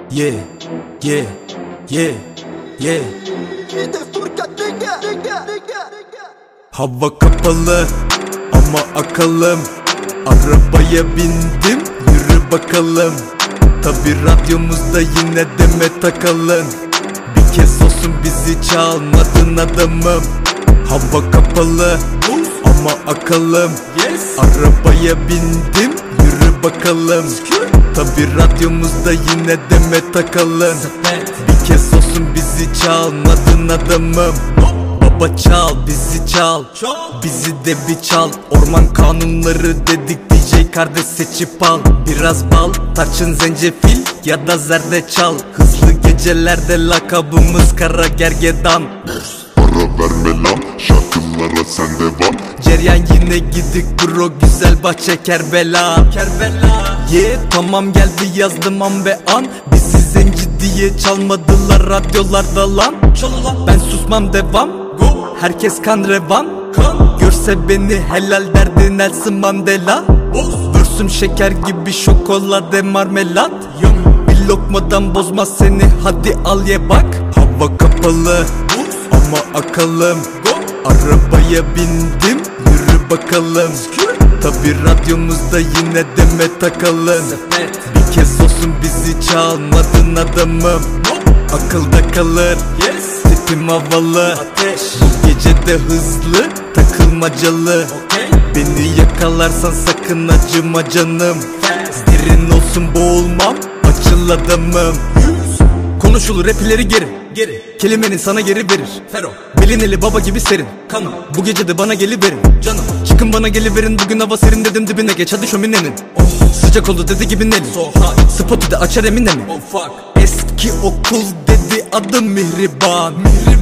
Yeah, yeah, yeah, yeah. Hava kapalı ama akalım. Arabaya bindim, yürü bakalım. Tabi radyomuzda yine Demet Akalın. Bir kez olsun bizi çalmadın adamım. Hava kapalı ama akalım. Arabaya bindim, yürü bakalım. Tabi radyomuzda yine Demet Akalın. Bir kez olsun bizi çalmadın adamım. Baba çal, bizi çal, bizi de bir çal. Orman kanunları dedik, DJ kardeş seçip al. Biraz bal, tarçın, zencefil ya da zerdeçal. Hızlı gecelerde lakabımız Kara Gergedan. Para verme lan, şarkılara sen devam. Ceryan yine gidik bro, güzel bahçe Kerbela. Yeah, tamam geldi yazdım an ve an. Bizi zenci diye çalmadılar radyolarda lan. Ben susmam devam, herkes kan revan. Görse beni helal derdi Nelson Mandela. Vürsüm şeker gibi şokolade marmelat. Bir lokmadan bozmaz seni, hadi al ye bak. Hava kapalı ama akalım. Arabaya bindim, yürü bakalım. Tabi radyomuzda yine Demet Akalın. Bir kez olsun bizi çalmadın adamım. Akılda kalır, tipim havalı. Bu gece de hızlı, takılmacalı. Beni yakalarsan sakın acıma canım. Derin olsun boğulmam, açıl adamım. Konuşulur rapileri geri. Kelimenin sana geri verir. Belin eli baba gibi serin. Bu gece de bana geliverin. Canım çıkın bana geliverin. Bugün hava serin dedim, dibine geç hadi şöminenin. Sıcak oldu dedi gibi Nelly. Spotu da açar Emine mi? Eski okul dedi adım Mihriban.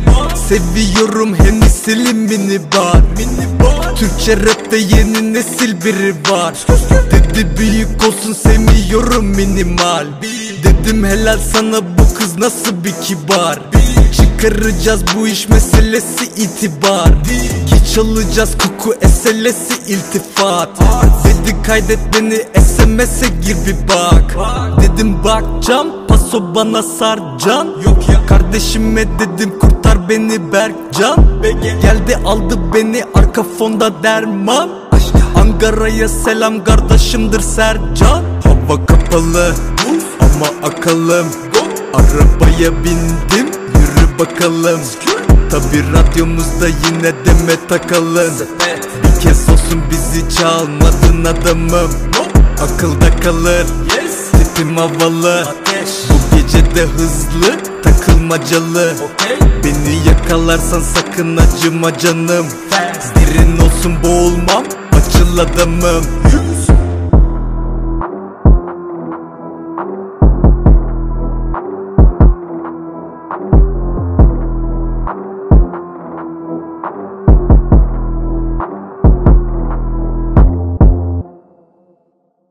Seviyorum Hennessy'li minibar. Türkçe rapte yeni nesil biri var. Dedi büyük olsun sevmiyorum minimal. Dedim helal sana, bu kız nasıl bir kibar. Çıkaracağız bu iş meselesi itibar. Ki çalacağız koku eselesi iltifat. Dedi kaydet beni SMS'e gir bir bak. Dedim bakcam paso bana sarcan. Kardeşime dedim kurtar beni Berkcan. Geldi aldı beni arka fonda derman. Ankara'ya selam kardeşimdir Sercan. Hava kapalı ama akalım. Arabaya bindim, yürü bakalım. Tabi radyomuzda yine Demet Akalın. Bir kez olsun bizi çalmadın adamım. Akılda kalır, tipim havalı. Bu gece de hızlı, takılmacalı. Beni yakalarsan sakın acıma canım. Derin olsun boğulmam, açıl adamım.